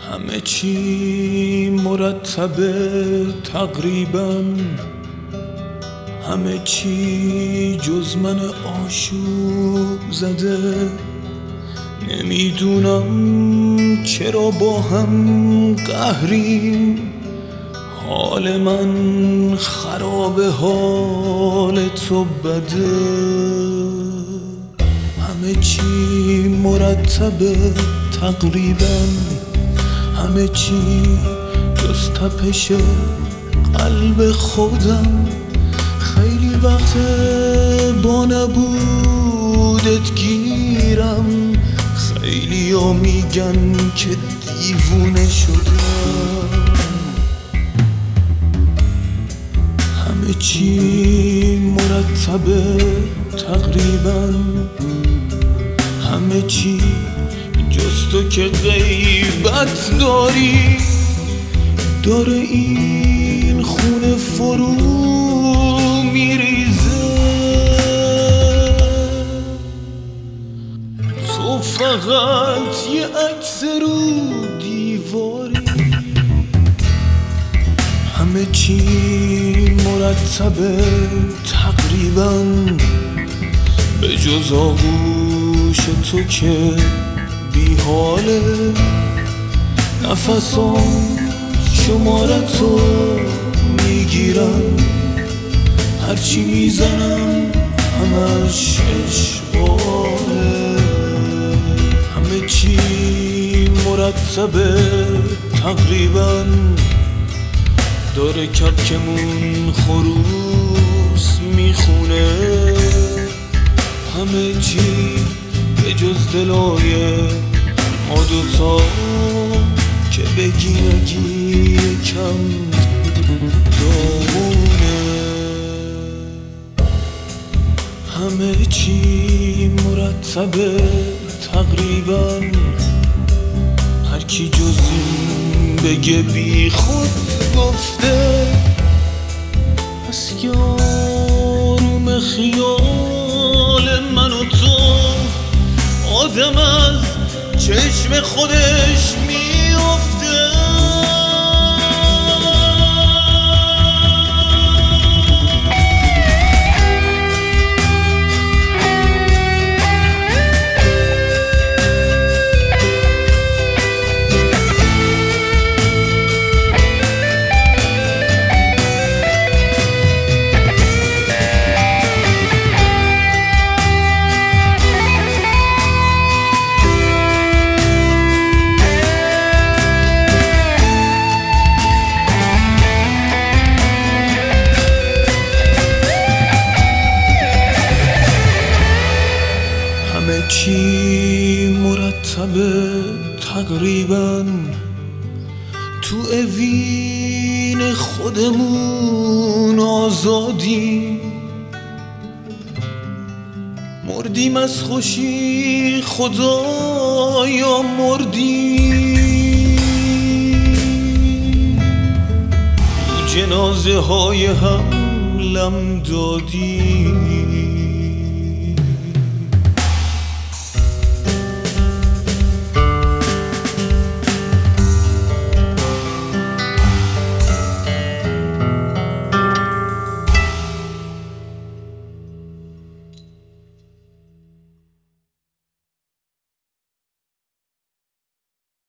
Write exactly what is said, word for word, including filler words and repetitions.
همه چی مرتبه تقریبا، همه چی جز من آشوب زده. نمیدونم چرا با هم قهریم، حال من خرابه حال تو بده. همه چی مرتبه تقریبا، همه چی جز تپش قلب خودم. خیلی وقت با نبودت گیرم، خیلی ها میگن که دیوونه شدم. همه چی مرتبه تقریبا، همه چی جز تو که غیبت داری. داره این خونه فرو میریزه، تو فقط یه عکس رو دیواری. همه چی مرتبه تقریبا، به جز آغوش تو که بی حاله. نفسام شمارتو میگیرم، هرچی میزنم همش اشغاله. همه چی مرتبه تقریبا، داره کپکمون خروس میخونه. همه چی به جز دلای ما دوتا که بگی نگی یکم دامونه. همه چی مرتبه تقریبا، هر کی جز این بگه بی خود گفته. پس یاروم خیال من و تو، آدم از چشم خودش میفته. همه چی مرتبه تقریبا، تو اوین خودمون آزادی. مردیم از خوشی خدایا مردیم، تو جنازه های هم لم دادیم.